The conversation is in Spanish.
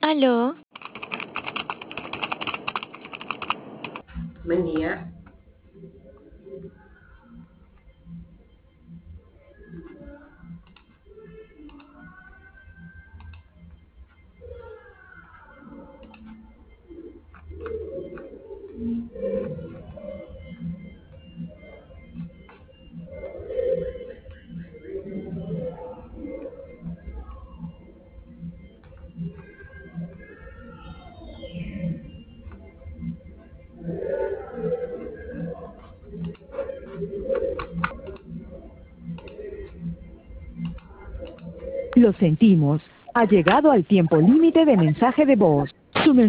Aló, Buen día. Lo sentimos. Ha llegado al tiempo límite de mensaje de voz. Su